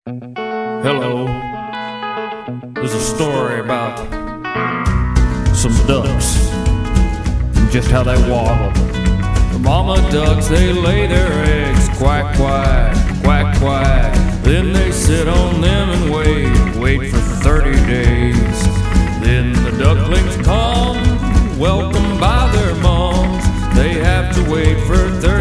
Hello. There's a story about some ducks and just how they waddle. The mama ducks, they lay their eggs, quack, quack, quack, quack. Then they sit on them and wait for 30 days. Then the ducklings come, welcomed by their moms. They have to wait for 30